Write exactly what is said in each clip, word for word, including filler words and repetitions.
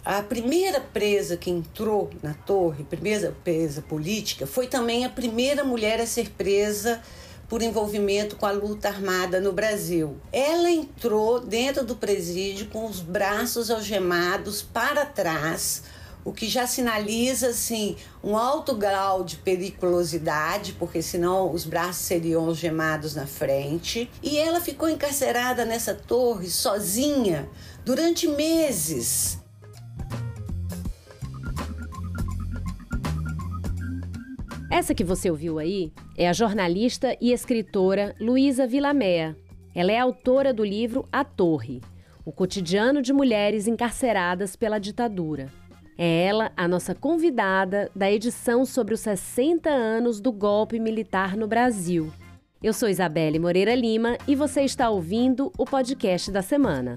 a primeira presa que entrou na torre, primeira presa política, foi também a primeira mulher a ser presa por envolvimento com a luta armada no Brasil. Ela entrou dentro do presídio com os braços algemados para trás, o que já sinaliza assim, um alto grau de periculosidade, porque senão os braços seriam algemados na frente. E ela ficou encarcerada nessa torre sozinha durante meses. Essa que você ouviu aí é a jornalista e escritora Luísa Vilamea. Ela é autora do livro A Torre, o cotidiano de mulheres encarceradas pela ditadura. É ela a nossa convidada da edição sobre os sessenta anos do golpe militar no Brasil. Eu sou Isabelle Moreira Lima e você está ouvindo o podcast da semana.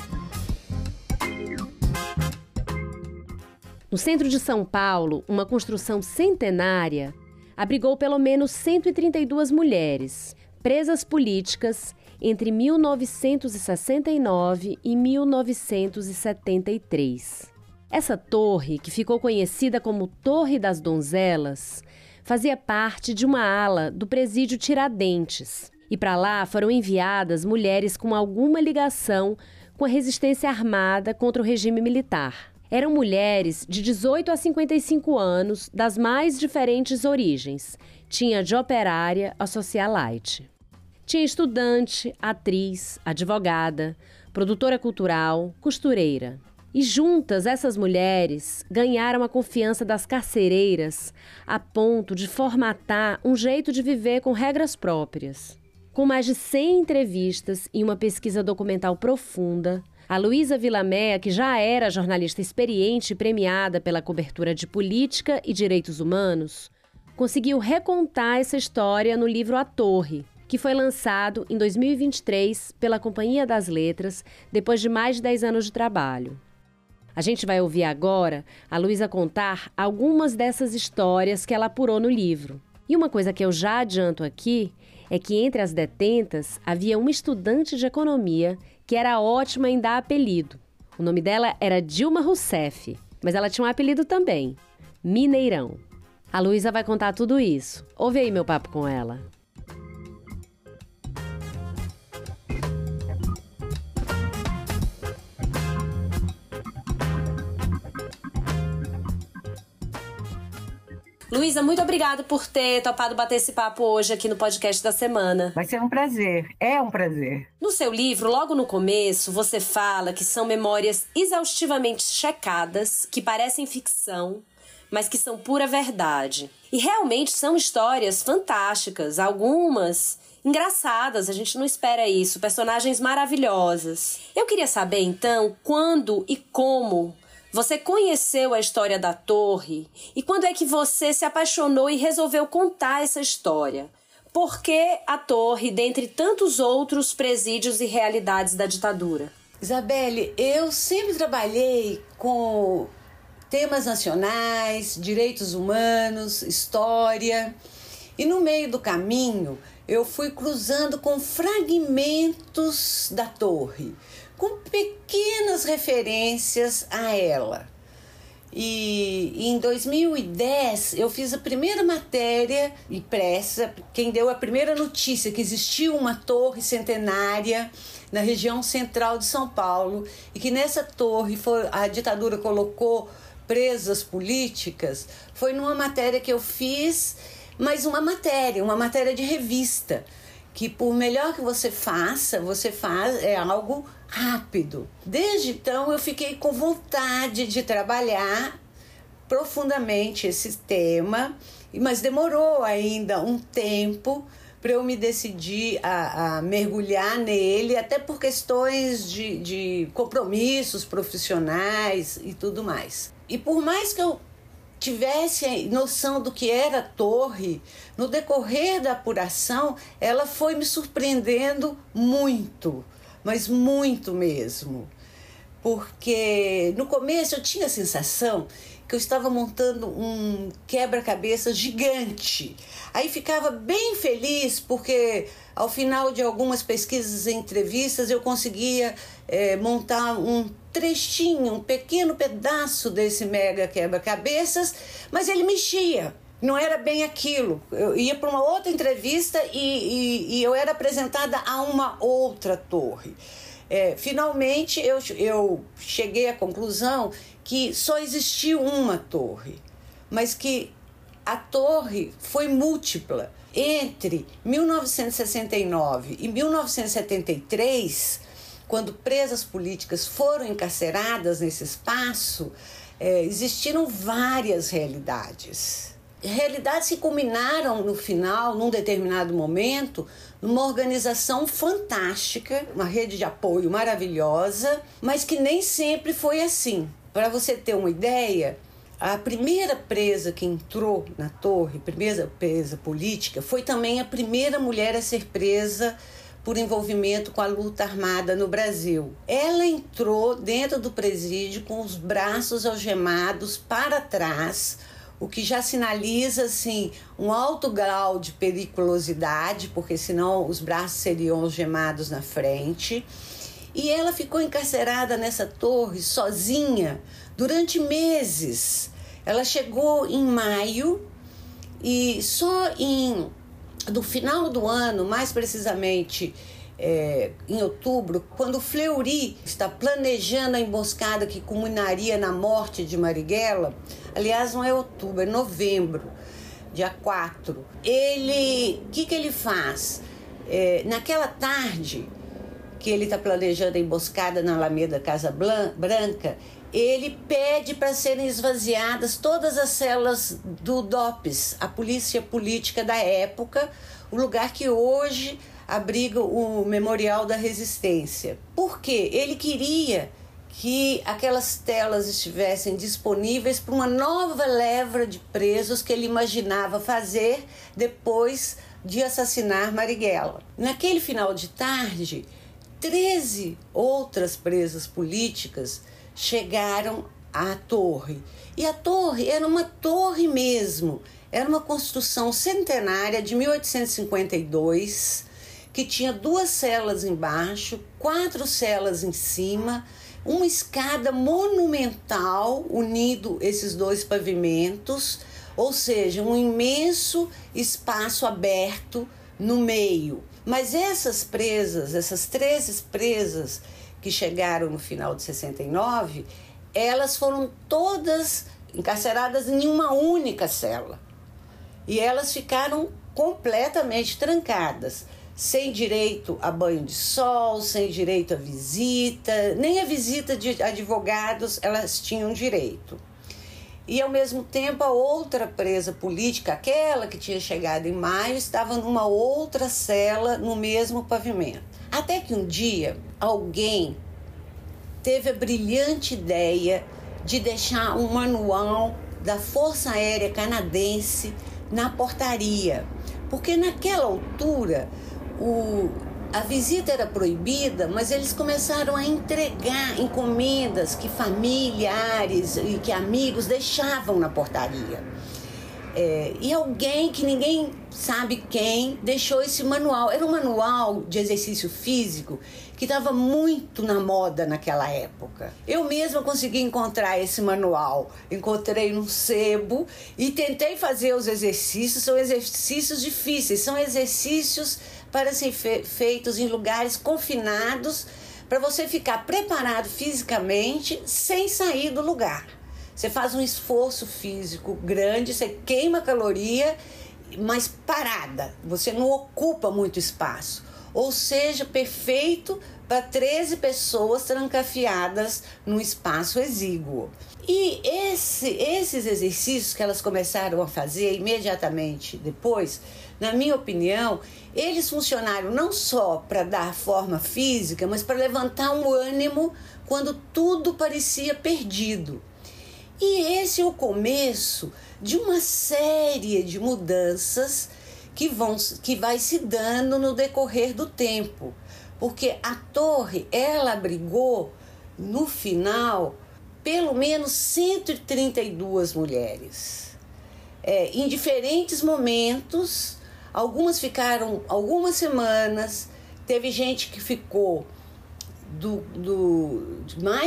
No centro de São Paulo, uma construção centenária abrigou pelo menos cento e trinta e duas mulheres, presas políticas entre mil novecentos e sessenta e nove e mil novecentos e setenta e três. Essa torre, que ficou conhecida como Torre das Donzelas, fazia parte de uma ala do presídio Tiradentes. E para lá foram enviadas mulheres com alguma ligação com a resistência armada contra o regime militar. Eram mulheres de dezoito a cinquenta e cinco anos, das mais diferentes origens. Tinha de operária a socialite. Tinha estudante, atriz, advogada, produtora cultural, costureira. E juntas, essas mulheres ganharam a confiança das carcereiras a ponto de formatar um jeito de viver com regras próprias. Com mais de cem entrevistas e uma pesquisa documental profunda, a Luísa Vilamea, que já era jornalista experiente e premiada pela cobertura de política e direitos humanos, conseguiu recontar essa história no livro A Torre, que foi lançado em dois mil e vinte e três pela Companhia das Letras, depois de mais de dez anos de trabalho. A gente vai ouvir agora a Luísa contar algumas dessas histórias que ela apurou no livro. E uma coisa que eu já adianto aqui é que entre as detentas havia uma estudante de economia que era ótima em dar apelido. O nome dela era Dilma Rousseff, mas ela tinha um apelido também, Mineirão. A Luísa vai contar tudo isso. Ouve aí meu papo com ela. Luísa, muito obrigada por ter topado bater esse papo hoje aqui no podcast da semana. Vai ser um prazer, é um prazer. No seu livro, logo no começo, você fala que são memórias exaustivamente checadas, que parecem ficção, mas que são pura verdade. E realmente são histórias fantásticas, algumas engraçadas, a gente não espera isso, personagens maravilhosas. Eu queria saber, então, quando e como você conheceu a história da Torre e quando é que você se apaixonou e resolveu contar essa história? Por que a Torre, dentre tantos outros presídios e realidades da ditadura? Isabelle, eu sempre trabalhei com temas nacionais, direitos humanos, história. E no meio do caminho, eu fui cruzando com fragmentos da Torre, com pequenas referências a ela. E, e em dois mil e dez eu fiz a primeira matéria impressa, quem deu a primeira notícia que existia uma torre centenária na região central de São Paulo e que nessa torre foi, a ditadura colocou presas políticas, foi numa matéria que eu fiz, mas uma matéria, uma matéria de revista, que por melhor que você faça, você faz é algo rápido. Desde então eu fiquei com vontade de trabalhar profundamente esse tema, mas demorou ainda um tempo para eu me decidir a, a mergulhar nele, até por questões de, de compromissos profissionais e tudo mais. E por mais que eu tivesse noção do que era a torre, no decorrer da apuração, ela foi me surpreendendo muito, mas muito mesmo. Porque no começo eu tinha a sensação que eu estava montando um quebra-cabeça gigante. Aí ficava bem feliz porque ao final de algumas pesquisas e entrevistas eu conseguia é, montar um trechinho, um pequeno pedaço desse mega quebra-cabeças, mas ele mexia. Não era bem aquilo. Eu ia para uma outra entrevista e, e, e eu era apresentada a uma outra torre. É, finalmente, eu, eu cheguei à conclusão que só existiu uma torre, mas que a torre foi múltipla. Entre mil novecentos e sessenta e nove e mil novecentos e setenta e três, quando presas políticas foram encarceradas nesse espaço, é, existiram várias realidades. Realidades que culminaram no final, num determinado momento, numa organização fantástica, uma rede de apoio maravilhosa, mas que nem sempre foi assim. Para você ter uma ideia, a primeira presa que entrou na torre, primeira presa política, foi também a primeira mulher a ser presa por envolvimento com a luta armada no Brasil. Ela entrou dentro do presídio com os braços algemados para trás, o que já sinaliza assim, um alto grau de periculosidade, porque senão os braços seriam algemados na frente. E ela ficou encarcerada nessa torre sozinha durante meses. Ela chegou em maio e só em, no final do ano, mais precisamente é, em outubro, quando Fleury está planejando a emboscada que culminaria na morte de Marighella, aliás, não é outubro, é novembro, dia quatro. Ele, o que, que ele faz? É, naquela tarde que ele está planejando a emboscada na Alameda Casa Branca, ele pede para serem esvaziadas todas as celas do DOPS, a polícia política da época, o lugar que hoje abriga o Memorial da Resistência. Por quê? Ele queria que aquelas telas estivessem disponíveis para uma nova leva de presos que ele imaginava fazer depois de assassinar Marighella. Naquele final de tarde, treze outras presas políticas chegaram à torre. E a torre era uma torre mesmo, era uma construção centenária de mil oitocentos e cinquenta e dois, que tinha duas celas embaixo, quatro celas em cima, uma escada monumental unindo esses dois pavimentos, ou seja, um imenso espaço aberto no meio. Mas essas presas, essas treze presas que chegaram no final de sessenta e nove, elas foram todas encarceradas em uma única cela. E elas ficaram completamente trancadas, sem direito a banho de sol, sem direito à visita, nem a visita de advogados elas tinham direito. E, ao mesmo tempo, a outra presa política, aquela que tinha chegado em maio, estava numa outra cela no mesmo pavimento. Até que um dia, alguém teve a brilhante ideia de deixar um manual da Força Aérea Canadense na portaria. Porque, naquela altura, o... a visita era proibida, mas eles começaram a entregar encomendas que familiares e que amigos deixavam na portaria. É, e alguém que ninguém sabe quem deixou esse manual. Era um manual de exercício físico que estava muito na moda naquela época. Eu mesma consegui encontrar esse manual. Encontrei num sebo e tentei fazer os exercícios. São exercícios difíceis, são exercícios para serem fe- feitos em lugares confinados, para você ficar preparado fisicamente sem sair do lugar. Você faz um esforço físico grande, você queima caloria, mas parada, você não ocupa muito espaço. Ou seja, perfeito para treze pessoas trancafiadas num espaço exíguo. E esse, esses exercícios que elas começaram a fazer imediatamente depois, na minha opinião, eles funcionaram não só para dar forma física, mas para levantar um ânimo quando tudo parecia perdido. E esse é o começo de uma série de mudanças que, vão, que vai se dando no decorrer do tempo. Porque a torre, ela abrigou, no final, pelo menos cento e trinta e duas mulheres. É, em diferentes momentos, algumas ficaram algumas semanas, teve gente que ficou do, do, de mais de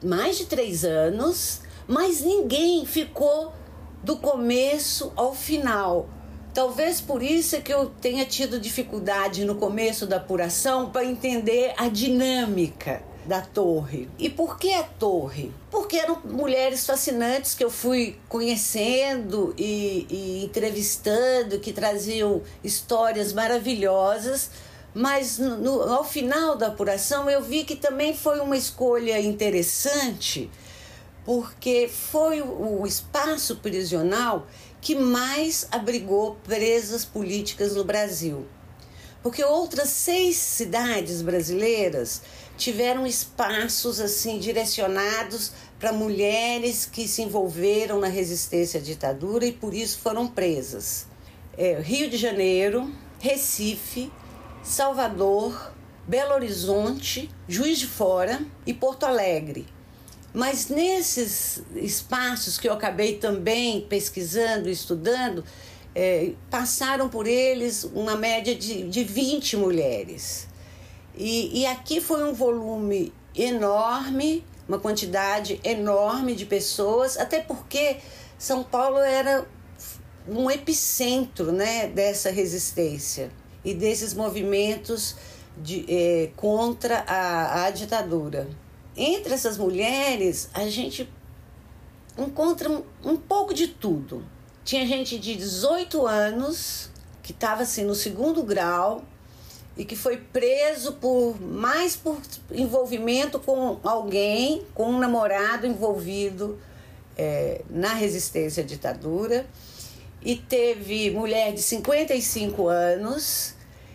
mais de três anos, mas ninguém ficou do começo ao final. Talvez por isso é que eu tenha tido dificuldade no começo da apuração para entender a dinâmica da torre. E por que a torre? Porque eram mulheres fascinantes que eu fui conhecendo e, e entrevistando, que traziam histórias maravilhosas, mas no, no, ao final da apuração eu vi que também foi uma escolha interessante, porque foi o, o espaço prisional que mais abrigou presas políticas no Brasil. Porque outras seis cidades brasileiras tiveram espaços assim direcionados para mulheres que se envolveram na resistência à ditadura e por isso foram presas. É, Rio de Janeiro, Recife, Salvador, Belo Horizonte, Juiz de Fora e Porto Alegre. Mas nesses espaços que eu acabei também pesquisando e estudando, é, passaram por eles uma média de, de vinte mulheres. E, e aqui foi um volume enorme, uma quantidade enorme de pessoas, até porque São Paulo era um epicentro, né, dessa resistência e desses movimentos de, é, contra a, a ditadura. Entre essas mulheres, a gente encontra um, um pouco de tudo. Tinha gente de dezoito anos, que estava assim, no segundo grau, e que foi preso por mais por envolvimento com alguém, com um namorado envolvido é, na resistência à ditadura. E teve mulher de cinquenta e cinco anos,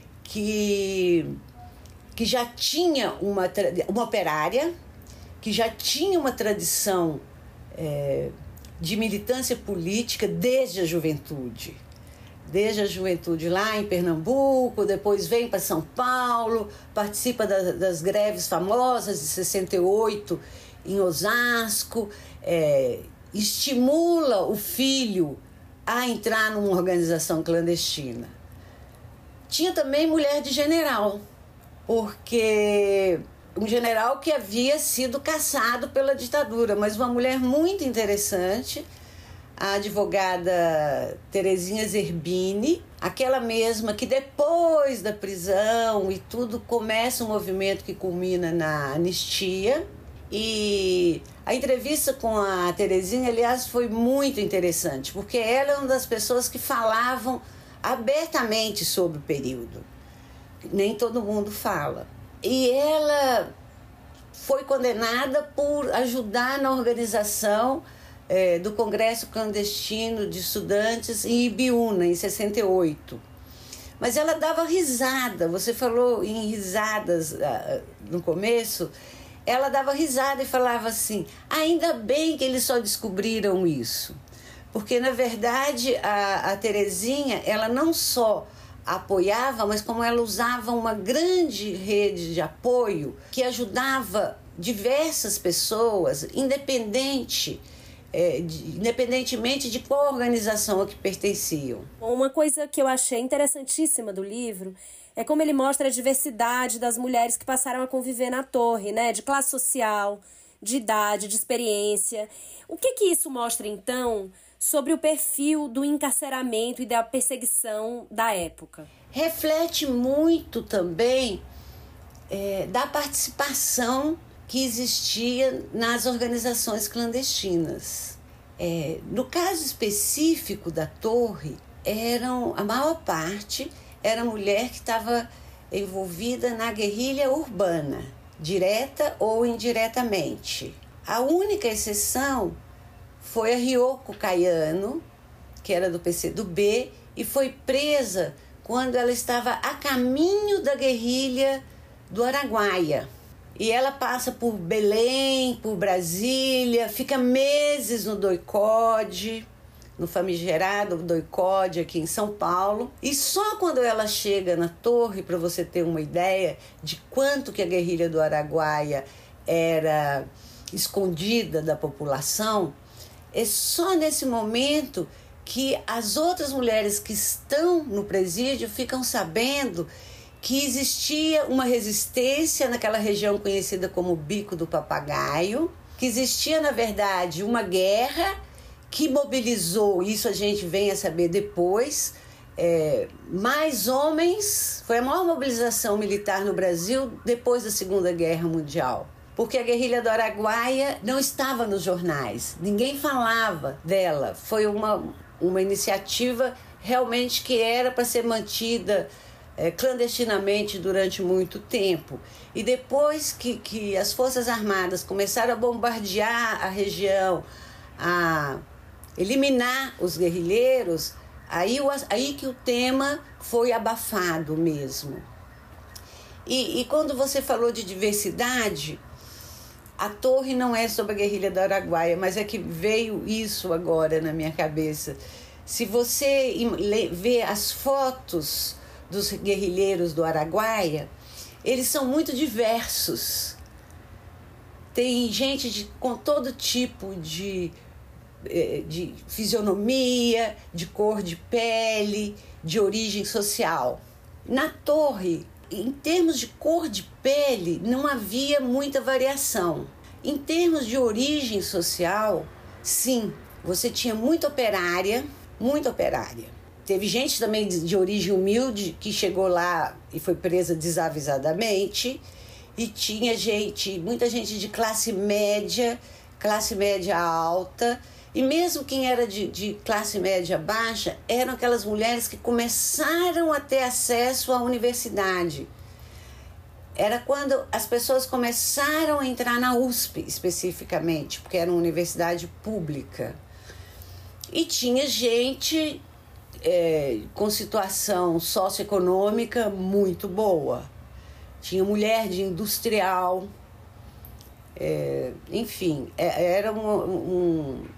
que, que já tinha uma, uma operária, que já tinha uma tradição é, de militância política desde a juventude. Desde a juventude lá em Pernambuco, depois vem para São Paulo, participa da, das greves famosas de sessenta e oito em Osasco, é, estimula o filho a entrar numa organização clandestina. Tinha também mulher de general, porque um general que havia sido caçado pela ditadura, mas uma mulher muito interessante, a advogada Terezinha Zerbini, aquela mesma que depois da prisão e tudo começa um movimento que culmina na anistia. E a entrevista com a Terezinha, aliás, foi muito interessante, porque ela é uma das pessoas que falavam abertamente sobre o período. Nem todo mundo fala. E ela foi condenada por ajudar na organização é, do Congresso Clandestino de Estudantes em Ibiúna, em sessenta e oito. Mas ela dava risada, você falou em risadas uh, no começo, ela dava risada e falava assim, ainda bem que eles só descobriram isso. Porque, na verdade, a, a Terezinha, ela não só apoiava, mas como ela usava uma grande rede de apoio que ajudava diversas pessoas, independente, é, de, independentemente de qual organização a que pertenciam. Uma coisa que eu achei interessantíssima do livro é como ele mostra a diversidade das mulheres que passaram a conviver na torre, né? De classe social, de idade, de experiência. O que que isso mostra, então, sobre o perfil do encarceramento e da perseguição da época? Reflete muito também é, da participação que existia nas organizações clandestinas. É, no caso específico da torre, eram, a maior parte era mulher que estava envolvida na guerrilha urbana, direta ou indiretamente. A única exceção foi a Ryoko Kayano, que era do P C do B, e foi presa quando ela estava a caminho da guerrilha do Araguaia. E ela passa por Belém, por Brasília, fica meses no doicode, no famigerado doicode aqui em São Paulo. E só quando ela chega na torre, para você ter uma ideia de quanto que a guerrilha do Araguaia era escondida da população, é só nesse momento que as outras mulheres que estão no presídio ficam sabendo que existia uma resistência naquela região conhecida como Bico do Papagaio que existia, na verdade, uma guerra que mobilizou, isso a gente vem a saber depois, é, mais homens, foi a maior mobilização militar no Brasil depois da Segunda Guerra Mundial. Porque a guerrilha do Araguaia não estava nos jornais, ninguém falava dela. Foi uma, uma iniciativa realmente que era para ser mantida é, clandestinamente durante muito tempo. E depois que, que as Forças Armadas começaram a bombardear a região, a eliminar os guerrilheiros, aí, o, aí que o tema foi abafado mesmo. E, e quando você falou de diversidade, a torre não é sobre a guerrilha do Araguaia, mas é que veio isso agora na minha cabeça. Se você vê as fotos dos guerrilheiros do Araguaia, eles são muito diversos. Tem gente de, com todo tipo de, de fisionomia, de cor de pele, de origem social. Na torre, em termos de cor de pele, não havia muita variação. Em termos de origem social, sim, você tinha muita operária, muita operária. Teve gente também de, de origem humilde que chegou lá e foi presa desavisadamente. E tinha gente, muita gente de classe média, classe média alta. E mesmo quem era de, de classe média baixa, eram aquelas mulheres que começaram a ter acesso à universidade. Era quando as pessoas começaram a entrar na U S P, especificamente, porque era uma universidade pública. E tinha gente é, com situação socioeconômica muito boa. Tinha mulher de industrial, é, enfim, era um... um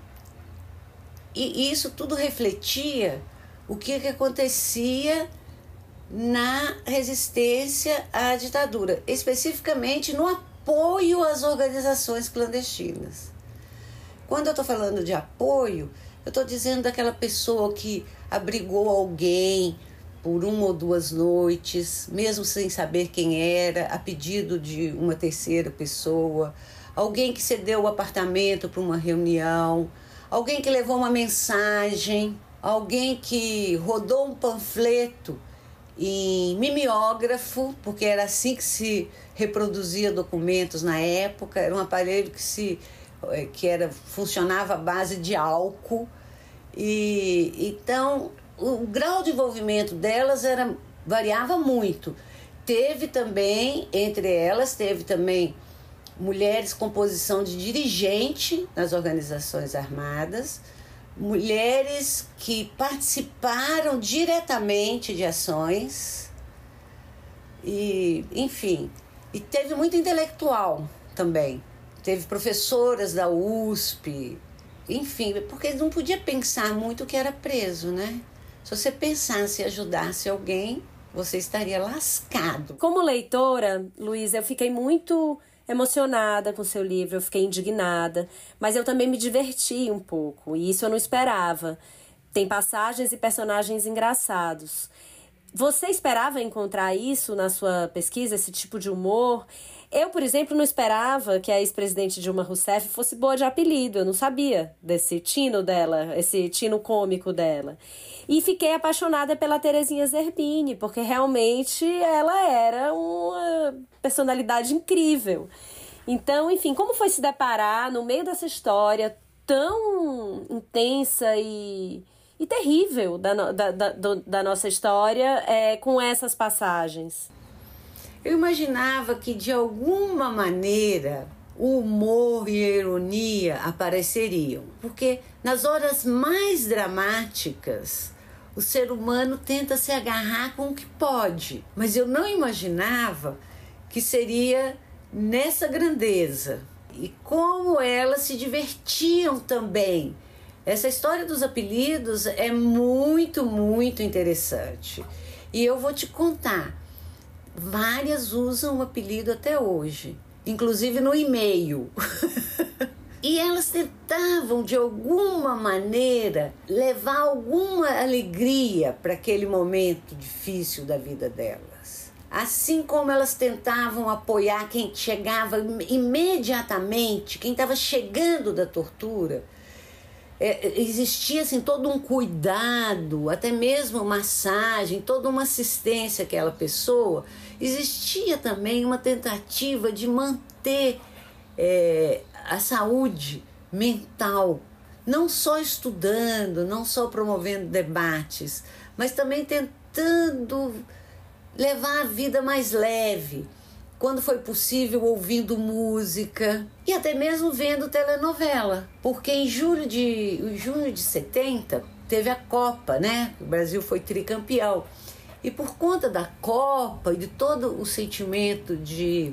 E isso tudo refletia o que, que acontecia na resistência à ditadura, especificamente no apoio às organizações clandestinas. Quando eu estou falando de apoio, eu estou dizendo daquela pessoa que abrigou alguém por uma ou duas noites, mesmo sem saber quem era, a pedido de uma terceira pessoa, alguém que cedeu o apartamento para uma reunião, alguém que levou uma mensagem, alguém que rodou um panfleto em mimeógrafo, porque era assim que se reproduzia documentos na época, era um aparelho que, se, que era, funcionava à base de álcool. E, então, o grau de envolvimento delas era, variava muito. Teve também, entre elas, teve também mulheres com posição de dirigente nas organizações armadas, mulheres que participaram diretamente de ações, e, enfim, e teve muito intelectual também. Teve professoras da U S P, enfim, porque não podia pensar muito que era preso, né? Se você pensasse e ajudasse alguém, você estaria lascado. Como leitora, Luísa, eu fiquei muito emocionada com o seu livro, eu fiquei indignada, mas eu também me diverti um pouco, e isso eu não esperava. Tem passagens e personagens engraçados. Você esperava encontrar isso na sua pesquisa, esse tipo de humor? Eu, por exemplo, não esperava que a ex-presidente Dilma Rousseff fosse boa de apelido, eu não sabia desse tino dela, esse tino cômico dela. E fiquei apaixonada pela Terezinha Zerbini, porque realmente ela era uma personalidade incrível. Então, enfim, como foi se deparar no meio dessa história tão intensa e, e terrível da, da, da, da nossa história é, com essas passagens? Eu imaginava que, de alguma maneira, o humor e a ironia apareceriam, porque nas horas mais dramáticas, o ser humano tenta se agarrar com o que pode, mas eu não imaginava que seria nessa grandeza. E como elas se divertiam também. Essa história dos apelidos é muito, muito interessante. E eu vou te contar, várias usam o apelido até hoje, inclusive no e-mail. E elas tentavam, de alguma maneira, levar alguma alegria para aquele momento difícil da vida delas. assim como elas tentavam apoiar quem chegava imediatamente, quem estava chegando da tortura, é, existia assim, todo um cuidado, até mesmo massagem, toda uma assistência àquela pessoa. Existia também uma tentativa de manter é, a saúde mental, não só estudando, não só promovendo debates, mas também tentando levar a vida mais leve, quando foi possível ouvindo música e até mesmo vendo telenovela, porque em julho de, em junho de setenta teve a Copa, né? O Brasil foi tricampeão. E por conta da Copa e de todo o sentimento de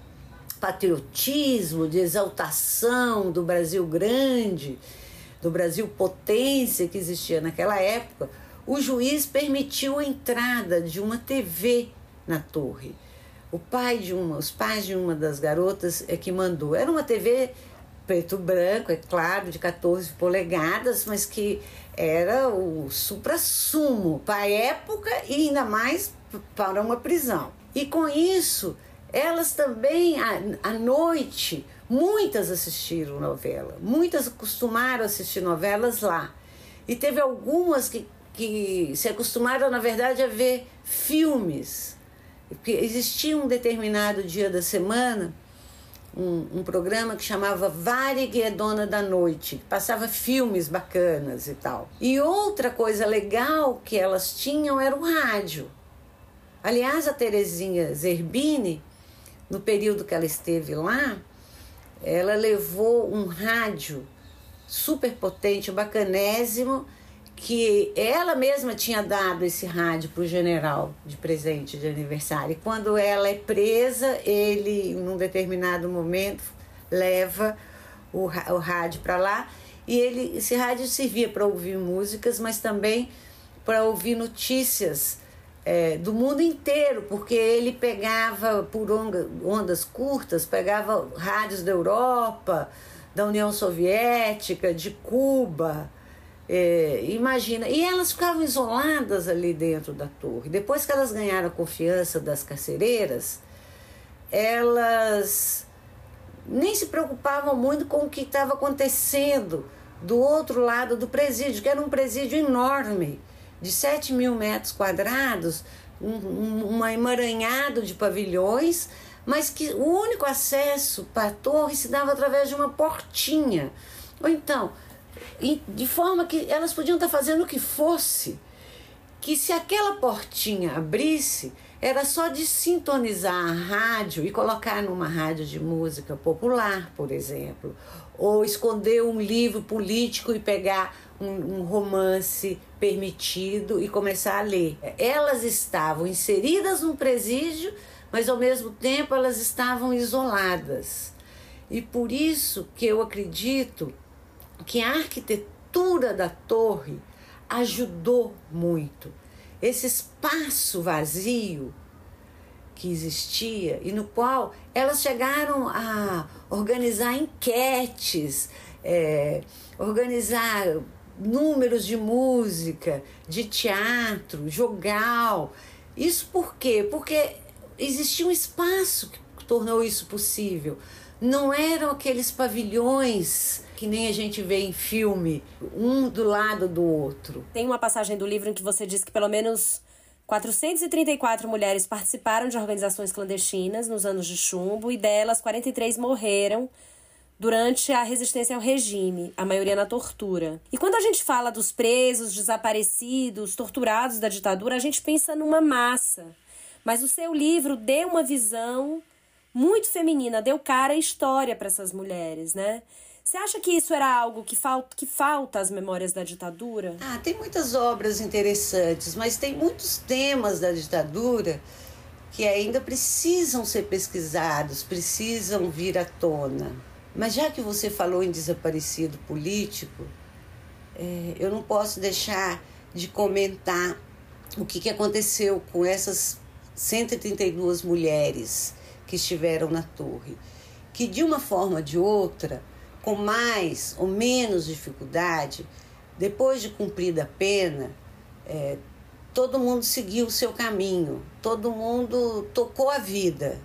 patriotismo, de exaltação do Brasil grande, do Brasil potência que existia naquela época, o juiz permitiu a entrada de uma T V na torre. O pai de uma, os pais de uma das garotas é que mandou. Era uma T V preto e branco, é claro, de quatorze polegadas, mas que era o suprassumo para a época e ainda mais para uma prisão. E com isso, elas também, à, à noite, muitas assistiram novela, muitas acostumaram a assistir novelas lá. E teve algumas que, que se acostumaram, na verdade, a ver filmes. Porque existia um determinado dia da semana, um, um programa que chamava Varig é Dona da Noite, que passava filmes bacanas e tal. E outra coisa legal que elas tinham era o rádio. Aliás, a Terezinha Zerbini, no período que ela esteve lá, ela levou um rádio super potente, bacanésimo, que ela mesma tinha dado esse rádio para o general de presente de aniversário. E quando ela é presa, ele, num determinado momento, leva o, o rádio para lá. E ele, esse rádio servia para ouvir músicas, mas também para ouvir notícias é, do mundo inteiro, porque ele pegava, por onda, ondas curtas, pegava rádios da Europa, da União Soviética, de Cuba. É, imagina, e elas ficavam isoladas ali dentro da torre. Depois que elas ganharam a confiança das carcereiras, elas nem se preocupavam muito com o que estava acontecendo do outro lado do presídio, que era um presídio enorme, de sete mil metros quadrados, um, um, um emaranhado de pavilhões, mas que o único acesso para a torre se dava através de uma portinha. Ou então, de forma que elas podiam estar fazendo o que fosse, que se aquela portinha abrisse, era só de sintonizar a rádio e colocar numa rádio de música popular, por exemplo, ou esconder um livro político e pegar um, um romance permitido e começar a ler. Elas estavam inseridas num presídio, mas ao mesmo tempo elas estavam isoladas. E por isso que eu acredito que a arquitetura da torre ajudou muito. Esse espaço vazio que existia e no qual elas chegaram a organizar enquetes, é, organizar números de música, de teatro, jogal. Isso por quê? Porque existia um espaço que tornou isso possível. Não eram aqueles pavilhões que nem a gente vê em filme, um do lado do outro. Tem uma passagem do livro em que você diz que pelo menos quatrocentas e trinta e quatro mulheres participaram de organizações clandestinas nos anos de chumbo e delas quarenta e três morreram durante a resistência ao regime, a maioria na tortura. E quando a gente fala dos presos, desaparecidos, torturados da ditadura, a gente pensa numa massa. Mas o seu livro deu uma visão muito feminina, deu cara e história para essas mulheres, né? Você acha que isso era algo que falta, que falta às memórias da ditadura? Ah, tem muitas obras interessantes, mas tem muitos temas da ditadura que ainda precisam ser pesquisados, precisam vir à tona. Mas já que você falou em desaparecido político, é, eu não posso deixar de comentar o que, que aconteceu com essas cento e trinta e duas mulheres que estiveram na torre, que de uma forma ou de outra, com mais ou menos dificuldade, depois de cumprida a pena, é, todo mundo seguiu o seu caminho, todo mundo tocou a vida.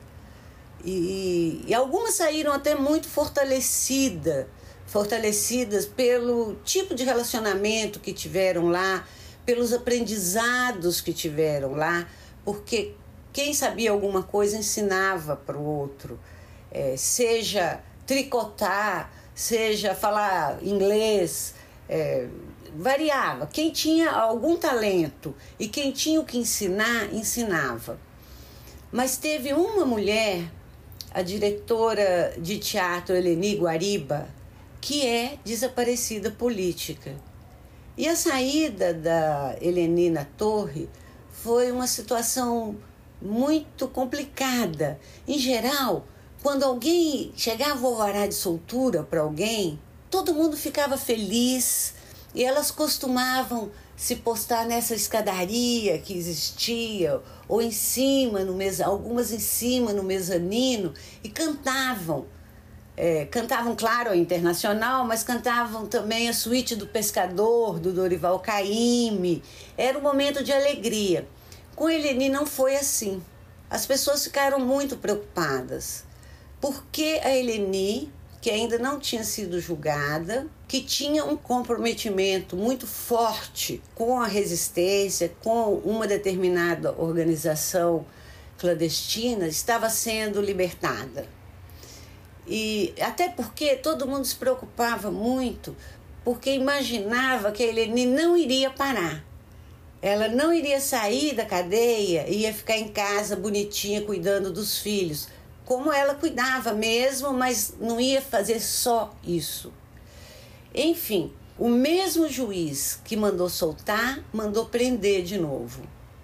E, e algumas saíram até muito fortalecida, fortalecidas pelo tipo de relacionamento que tiveram lá, pelos aprendizados que tiveram lá, porque quem sabia alguma coisa ensinava para o outro, é, seja tricotar, seja falar inglês, é, variava. Quem tinha algum talento e quem tinha o que ensinar, ensinava. Mas teve uma mulher, a diretora de teatro Eleni Guariba, que é desaparecida política. E a saída da Eleni na torre foi uma situação muito complicada. Em geral, quando alguém chegava ao alvará de soltura para alguém, todo mundo ficava feliz e elas costumavam se postar nessa escadaria que existia, ou em cima, no mesa, algumas em cima no mezanino, e cantavam. É, cantavam, claro, a Internacional, mas cantavam também a Suíte do Pescador, do Dorival Caymmi. Era um momento de alegria. Com a Eleni não foi assim. As pessoas ficaram muito preocupadas, porque a Eleni, que ainda não tinha sido julgada, que tinha um comprometimento muito forte com a resistência, com uma determinada organização clandestina, estava sendo libertada. E até porque todo mundo se preocupava muito, porque imaginava que a Eleni não iria parar. Ela não iria sair da cadeia e ia ficar em casa bonitinha cuidando dos filhos, como ela cuidava mesmo, mas não ia fazer só isso. Enfim, o mesmo juiz que mandou soltar, mandou prender de novo.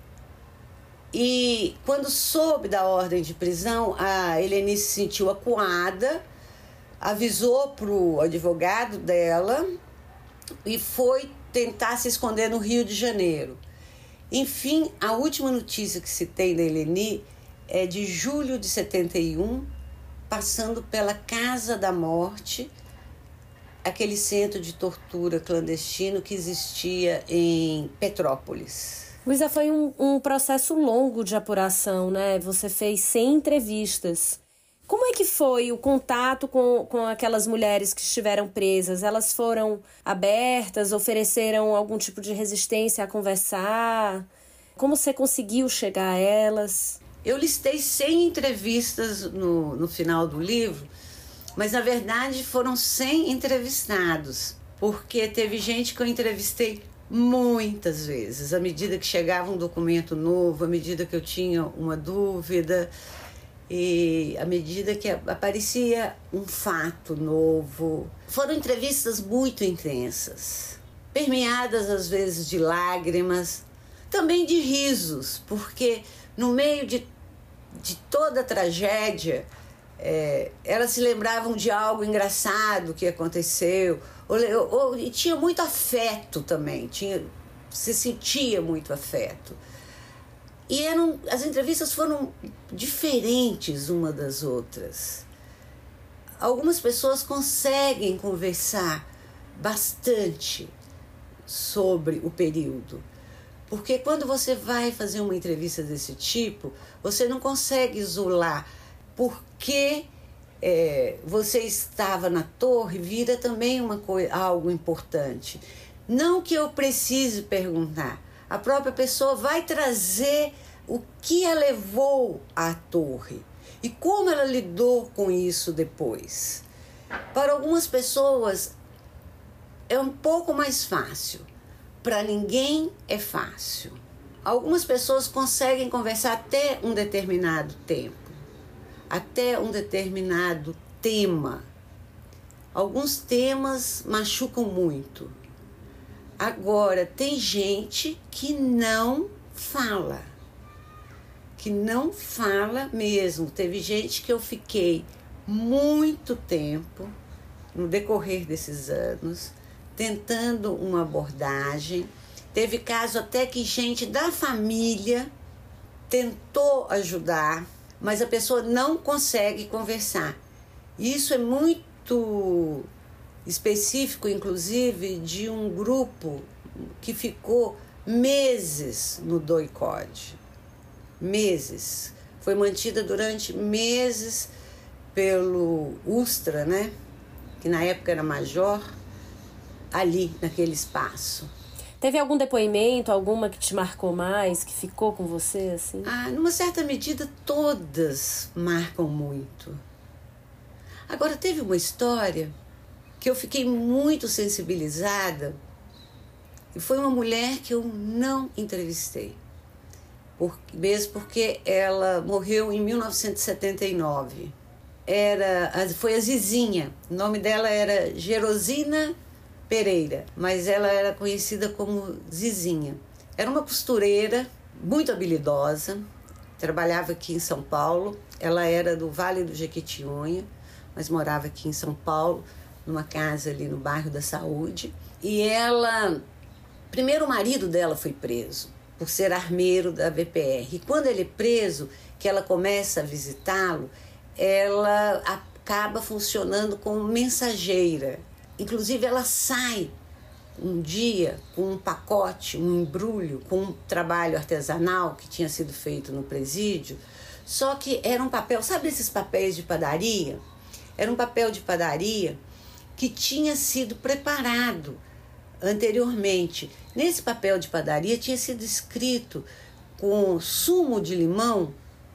E quando soube da ordem de prisão, a Eleni se sentiu acuada, avisou para o advogado dela e foi tentar se esconder no Rio de Janeiro. Enfim, a última notícia que se tem da Eleni é de julho de setenta e um, passando pela Casa da Morte, aquele centro de tortura clandestino que existia em Petrópolis. Luísa, foi um, um processo longo de apuração, né? Você fez cem entrevistas. Como é que foi o contato com, com aquelas mulheres que estiveram presas? Elas foram abertas, ofereceram algum tipo de resistência a conversar? Como você conseguiu chegar a elas? Eu listei cem entrevistas no, no final do livro, mas na verdade foram cem entrevistados, porque teve gente que eu entrevistei muitas vezes, à medida que chegava um documento novo, à medida que eu tinha uma dúvida, e à medida que aparecia um fato novo. Foram entrevistas muito intensas, permeadas às vezes de lágrimas, também de risos, porque no meio de, de toda a tragédia, é, elas se lembravam de algo engraçado que aconteceu, ou, ou, e tinha muito afeto também, tinha, se sentia muito afeto. E eram, as entrevistas foram diferentes uma das outras. Algumas pessoas conseguem conversar bastante sobre o período, porque quando você vai fazer uma entrevista desse tipo, você não consegue isolar porque é, você estava na torre, vira também uma coisa, algo importante. Não que eu precise perguntar, a própria pessoa vai trazer o que a levou à torre e como ela lidou com isso depois. Para algumas pessoas é um pouco mais fácil, para ninguém é fácil. Algumas pessoas conseguem conversar até um determinado tempo, até um determinado tema. Alguns temas machucam muito. Agora, tem gente que não fala, que não fala mesmo. Teve gente que eu fiquei muito tempo, no decorrer desses anos, tentando uma abordagem. Teve caso até que gente da família tentou ajudar, mas a pessoa não consegue conversar. Isso é muito específico, inclusive, de um grupo que ficou meses no doicode. Meses. Foi mantida durante meses pelo Ustra, né? Que na época era major, ali, naquele espaço. Teve algum depoimento, alguma que te marcou mais, que ficou com você, assim? Ah, numa certa medida, todas marcam muito. Agora, teve uma história que eu fiquei muito sensibilizada e foi uma mulher que eu não entrevistei. Por, mesmo porque ela morreu em mil novecentos e setenta e nove. Era, foi a Zizinha. O nome dela era Gerosina Pereira, mas ela era conhecida como Zizinha. Era uma costureira muito habilidosa, trabalhava aqui em São Paulo. Ela era do Vale do Jequitinhonha, mas morava aqui em São Paulo, numa casa ali no bairro da Saúde. E ela, primeiro o marido dela foi preso, por ser armeiro da V P R. E quando ele é preso, que ela começa a visitá-lo, ela acaba funcionando como mensageira. Inclusive, ela sai um dia com um pacote, um embrulho, com um trabalho artesanal que tinha sido feito no presídio, só que era um papel, sabe esses papéis de padaria? Era um papel de padaria que tinha sido preparado anteriormente. Nesse papel de padaria tinha sido escrito com sumo de limão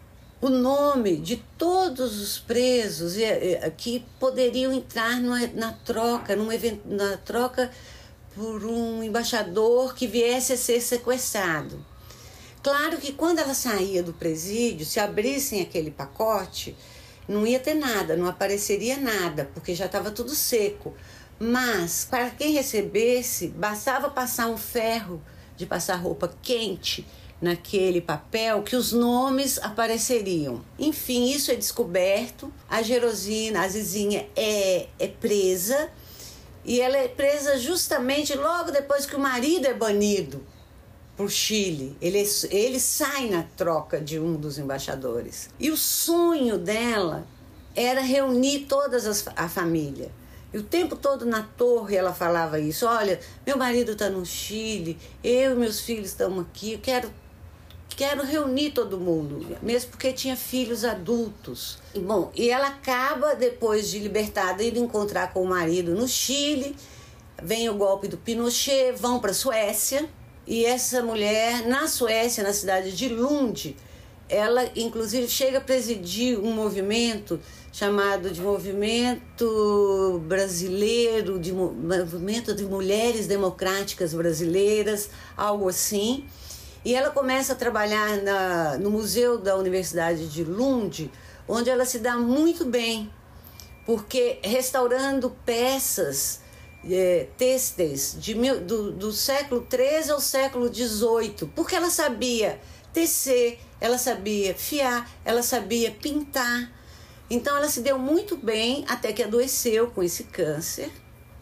o nome de todos os presos que poderiam entrar na troca, num evento, na troca por um embaixador que viesse a ser sequestrado. Claro que quando ela saía do presídio, se abrissem aquele pacote, não ia ter nada, não apareceria nada, porque já estava tudo seco. Mas, para quem recebesse, bastava passar um ferro de passar roupa quente naquele papel que os nomes apareceriam. Enfim, isso é descoberto. A Gerosina, a Zizinha, é, é presa. E ela é presa justamente logo depois que o marido é banido para o Chile. Ele, ele sai na troca de um dos embaixadores. E o sonho dela era reunir toda a família. E o tempo todo na torre ela falava isso. Olha, meu marido está no Chile, eu e meus filhos estamos aqui, eu quero, quero reunir todo mundo, mesmo porque tinha filhos adultos. E, bom, e ela acaba, depois de libertada, indo encontrar com o marido no Chile, vem o golpe do Pinochet, vão para a Suécia, e essa mulher, na Suécia, na cidade de Lund, ela inclusive chega a presidir um movimento chamado de Movimento Brasileiro, de Movimento de Mulheres Democráticas Brasileiras, algo assim. E ela começa a trabalhar na, no Museu da Universidade de Lund, onde ela se dá muito bem, porque restaurando peças é, têxteis de mil, do, do século treze ao século dezoito, porque ela sabia tecer, ela sabia fiar, ela sabia pintar. Então ela se deu muito bem até que adoeceu com esse câncer.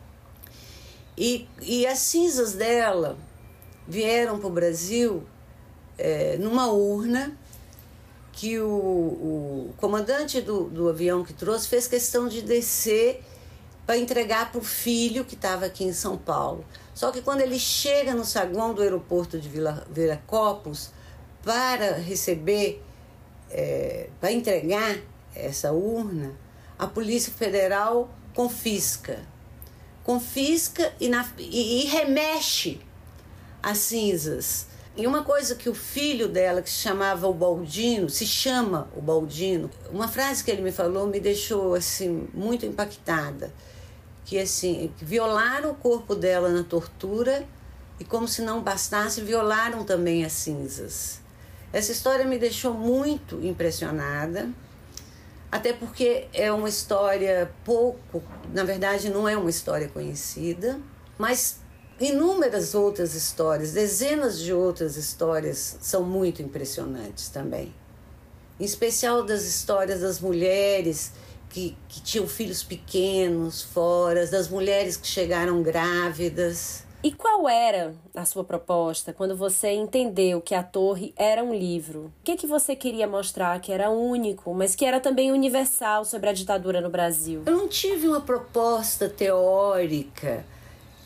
E, e as cinzas dela vieram para o Brasil é, numa urna que o, o comandante do, do avião que trouxe fez questão de descer para entregar para o filho que estava aqui em São Paulo. Só que quando ele chega no saguão do aeroporto de Vila, Viracopos para receber, é, para entregar essa urna, a Polícia Federal confisca. Confisca e, na, e, e remexe as cinzas. E uma coisa que o filho dela, que se chamava o Baldino, se chama o Baldino, uma frase que ele me falou me deixou assim, muito impactada. Que assim, violaram o corpo dela na tortura e, como se não bastasse, violaram também as cinzas. Essa história me deixou muito impressionada. Até porque é uma história pouco, na verdade não é uma história conhecida, mas inúmeras outras histórias, dezenas de outras histórias são muito impressionantes também. Em especial das histórias das mulheres que, que tinham filhos pequenos fora, das mulheres que chegaram grávidas. E qual era a sua proposta quando você entendeu que a Torre era um livro? O que, que você queria mostrar que era único, mas que era também universal sobre a ditadura no Brasil? Eu não tive uma proposta teórica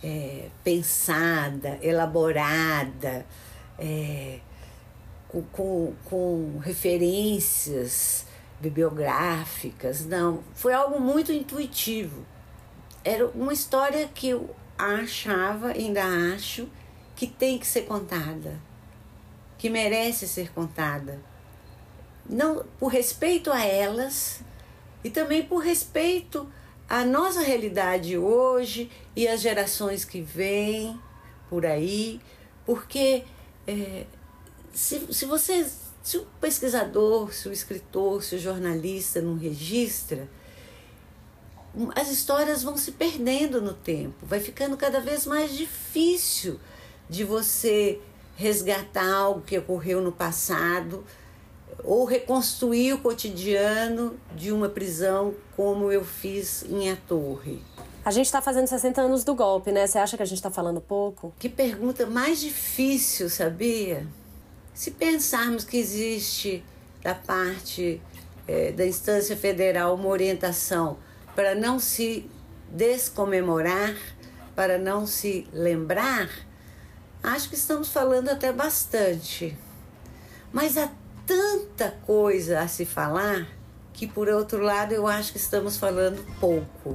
é, pensada, elaborada, é, com, com, com referências bibliográficas, não. Foi algo muito intuitivo. Era uma história que eu achava, ainda acho, que tem que ser contada, que merece ser contada. Não, por respeito a elas e também por respeito à nossa realidade hoje e às gerações que vêm por aí, porque é, se, se você, se o pesquisador, se o escritor, se o jornalista não registra, as histórias vão se perdendo no tempo, vai ficando cada vez mais difícil de você resgatar algo que ocorreu no passado ou reconstruir o cotidiano de uma prisão como eu fiz em A Torre. A gente está fazendo sessenta anos do golpe, né? Você acha que a gente está falando pouco? Que pergunta mais difícil, sabia? Se pensarmos que existe da parte é, da instância federal uma orientação para não se descomemorar, para não se lembrar, acho que estamos falando até bastante. Mas há tanta coisa a se falar que, por outro lado, eu acho que estamos falando pouco.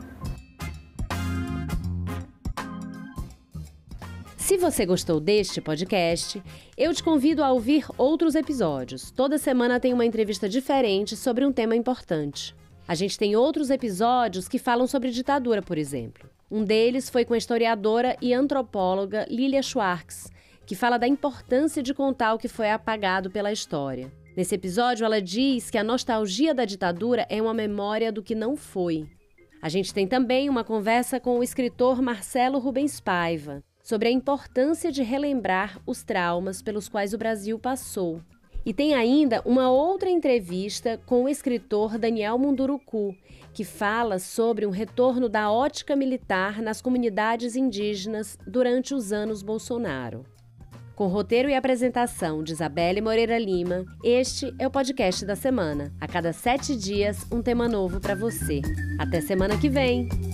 Se você gostou deste podcast, eu te convido a ouvir outros episódios. Toda semana tem uma entrevista diferente sobre um tema importante. A gente tem outros episódios que falam sobre ditadura, por exemplo. Um deles foi com a historiadora e antropóloga Lilia Schwartz, que fala da importância de contar o que foi apagado pela história. Nesse episódio, ela diz que a nostalgia da ditadura é uma memória do que não foi. A gente tem também uma conversa com o escritor Marcelo Rubens Paiva sobre a importância de relembrar os traumas pelos quais o Brasil passou. E tem ainda uma outra entrevista com o escritor Daniel Munduruku, que fala sobre um retorno da ótica militar nas comunidades indígenas durante os anos Bolsonaro. Com roteiro e apresentação de Isabelle Moreira Lima, este é o podcast da semana. A cada sete dias, um tema novo para você. Até semana que vem!